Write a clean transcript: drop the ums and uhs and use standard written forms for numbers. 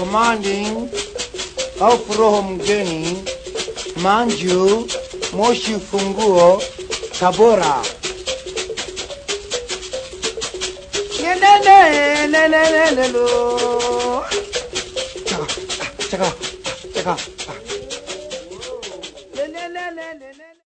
commanding of roho mgeni, Manju, Moshi Funguo, Tabora. Chaka.